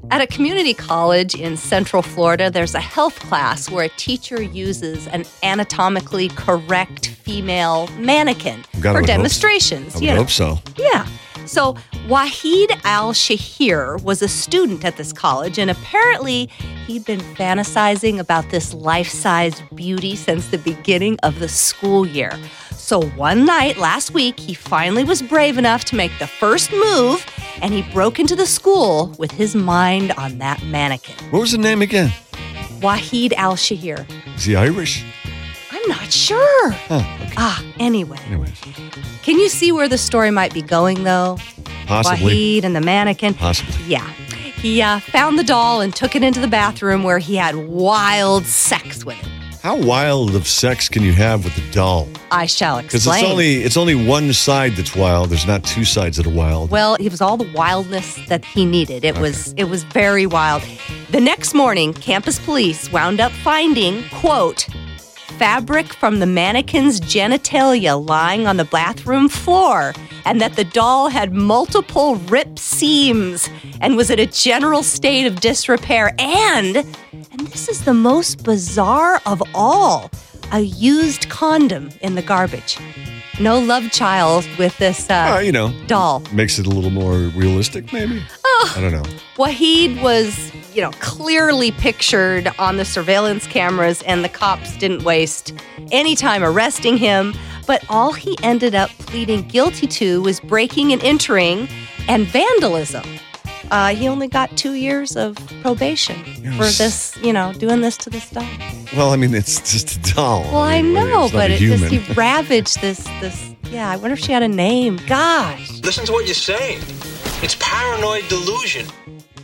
At a community college in Central Florida, there's a health class where a teacher uses an anatomically correct female mannequin for demonstrations. I would hope so. Yeah. So Wahid Al-Shahir was a student at this college, and apparently he'd been fantasizing about this life-size beauty since the beginning of the school year. So one night last week, he finally was brave enough to make the first move, and he broke into the school with his mind on that mannequin. What was the name again? Wahid Al-Shahir. Is he Irish? I'm not sure. Okay. Anyways. Can you see where the story might be going, though? Possibly. Wahid and the mannequin? Possibly. Yeah. He found the doll and took it into the bathroom where he had wild sex with it. How wild of sex can you have with the doll? I shall Because explain. it's only one side that's wild. There's not two sides that are wild. Well, it was all the wildness that he needed. It was very wild. The next morning, campus police wound up finding, quote, fabric from the mannequin's genitalia lying on the bathroom floor, and that the doll had multiple ripped seams and was in a general state of disrepair. And this is the most bizarre of all, a used condom in the garbage. No love child with this doll. Makes it a little more realistic, maybe? I don't know. Wahid was, clearly pictured on the surveillance cameras, and the cops didn't waste any time arresting him. But all he ended up pleading guilty to was breaking and entering and vandalism. He only got 2 years of probation for this, doing this to this doll. Well, I mean, it's just a doll. Well, I know, it's not but a he human. ravaged this. Yeah, I wonder if she had a name. Gosh. Listen to what you're saying. It's paranoid delusion.